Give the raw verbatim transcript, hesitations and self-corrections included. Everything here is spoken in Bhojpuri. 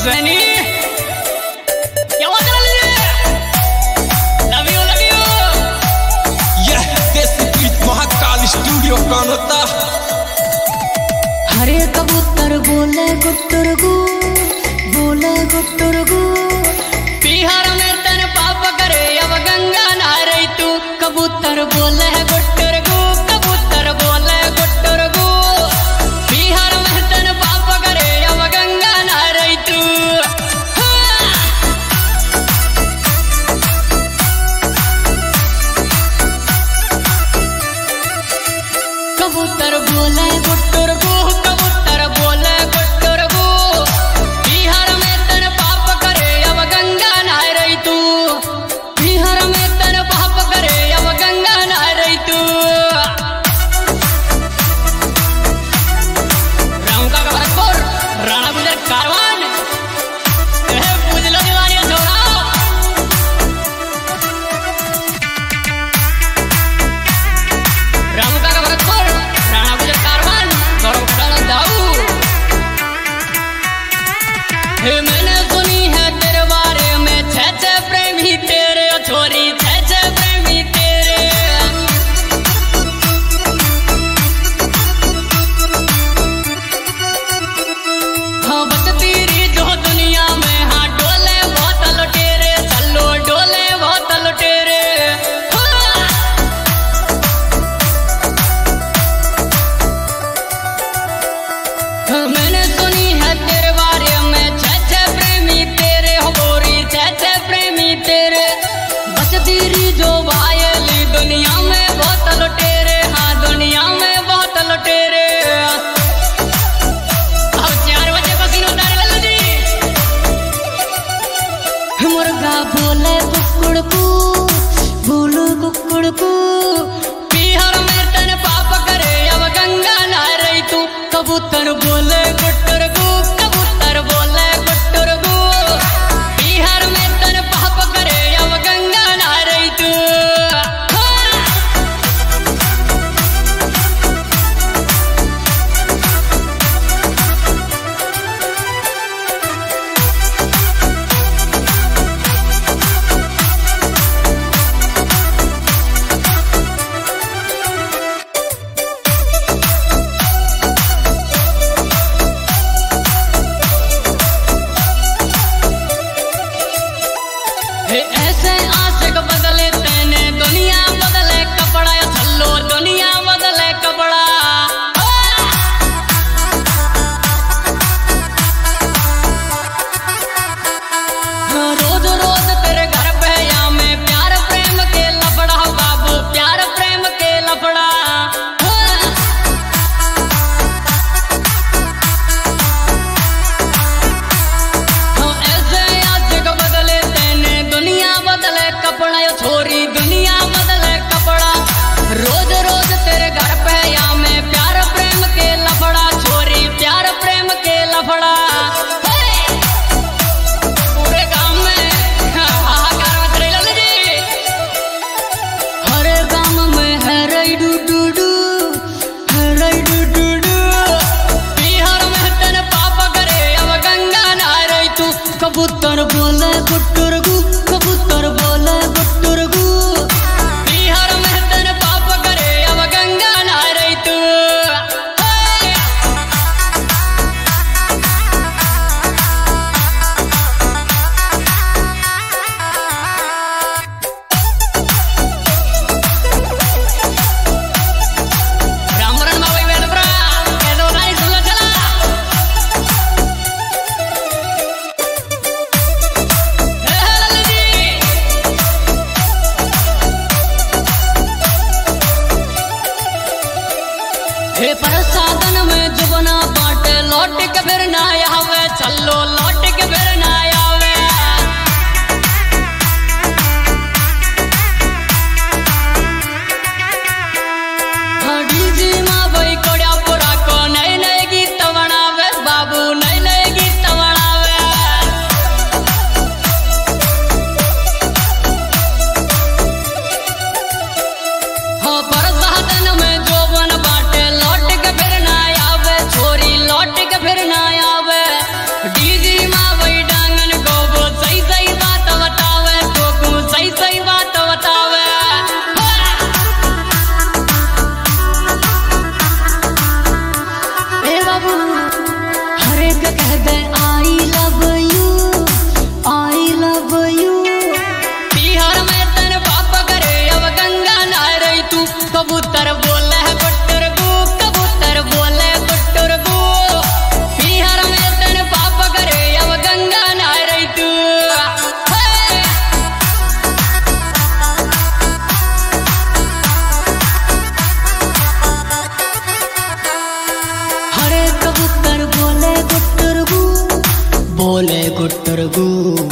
बहनी क्या बात कर लीजिए। Love you love you. यह देसी प्रीत महाकाल स्टूडियो कौन होता। हरे कबूतर बोले गुट्टर गु बोले गुट्टर गु बिहार में तन पाप करे अब गंगा नहा रही तू। कबूतर बोले गुट्टर गु कबूतर बोले गुट्टर गु बिहार में तन पाप करे अब गंगा नहा रही तू। कबूतर बोले गुट्टर गु कबूतर बोले गुट्टर गु बिहार में तन पाप करे अब गंगा नहा रही तू। बिहार में तन पाप करे अब गंगा नहा रही तू। रामका का भरतपुर राणा गुजर कारवान एह पूजलो दीवानिया छोरा। रामका का भरतपुर राणा गुजर कारवान गौरव खटाना दाऊ। हे मैंने सुनी है तेरे बारे में छह छह प्रेमी तेरे ओ छोरी छह छह प्रेमी तेरे। हाँ बचती रही जो दुनिया में हाँ डोले बहुत लुटेरे चलो डोले बहुत लुटेरे। हाँ मैंने सुनी है तेरे बारे में छह छह प्रेमी तेरे हो गोरी छह छह प्रेमी तेरे। बचती रही जो वायली दुनिया में बहुत लुटेरे हाँ दुनिया में बहुत लुटेरे। अब चार बजे को सीन उतार लल्लू जी। मुर्गा बोले कुकुड़ कु बोलो कुकुड़ कु बिहार में तन पाप करे अब गंगा नहा रही तू। कबूतर बोले गुट्टर गु कबूतर बोले गुट्टर गु बिहार में तन पाप करे अब गंगा नहा रही तू। हाँ। हे ऐसे आशिक बदले तेने दुनिया बदले कपड़ा या छल्लो दुनिया बदले कपड़ा। हाँ, रोज रोज तेरे घर पे या में प्यार प्रेम के लफड़ा बाबू प्यार प्रेम के लफड़ा। हाँ। हाँ, ऐसे आशिक बदले तेने दुनिया बदले कपड़ा यो छोरी दुनिया बदले कपड़ा। रोज गुट्टर गु